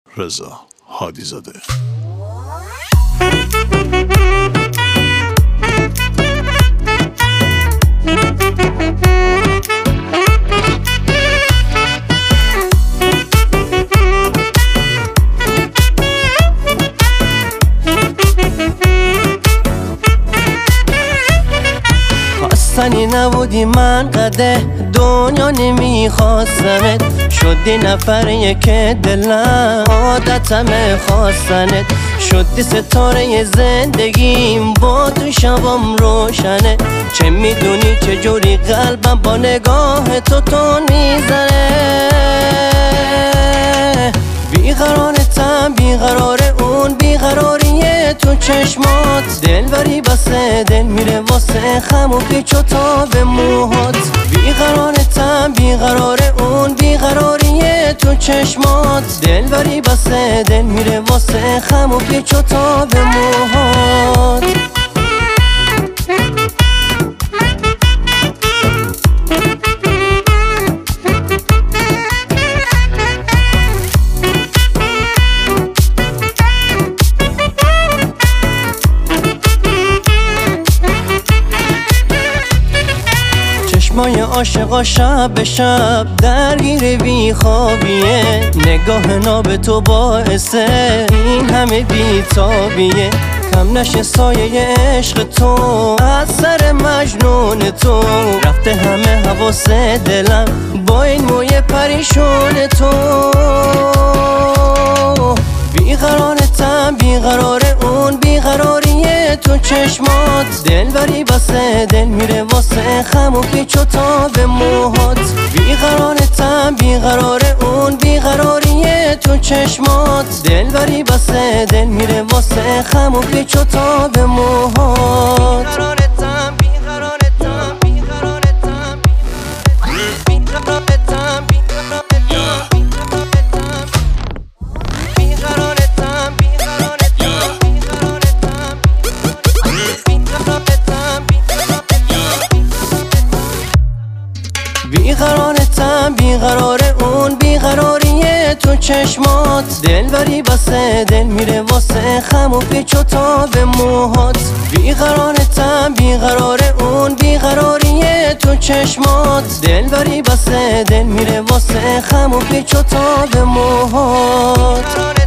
رضا هادی زاده. خواستنی نبودی من قده دنیا نمیخواستمت، شدی نفر یک دلم عادتمه خواستنت، شدی ستاره زندگیم با تو شبام روشنه، چه میدونی چجوری قلبم با نگاه تو تون میزنه، بیقرارتم بیقرار اون بیقراریه تو چشمات، دلبری بسه دل میره واسه خم و پیچ و تاب موهات، بیقرارتم بیقرار اون بیقراریه تو چشمات، دلبری بسه دل میره واسه خم و پیچ و تاب موهات. چشمای عاشقا شب به شب درگیر بیخوابیه، نگاه ناب تو باعثه این همه بیتابیه، کم نشه سایه عشق تو از سر مجنون تو، رفته همه حواس دلم با این موی پریشون تو، بیقرارتم بیقرار اون بیقراریه تو چشمات، دلبری بسه دل میره واسه خم و پیچ و تاب موهات، بیقرارتم بیقرار اون بیقراریه تو چشمات، دلبری بسه دل میره واسه خم و پیچ و تاب موهات. بیقرارتم بیقرار اون بیقراریه تو چشمات، دلبری بسه دل میره واسه خم و پیچ و تاب موهات، بیقرارتم بیقرار اون بیقراریه تو چشمات، دلبری بسه دل میره واسه خم و پیچ و تاب موهات.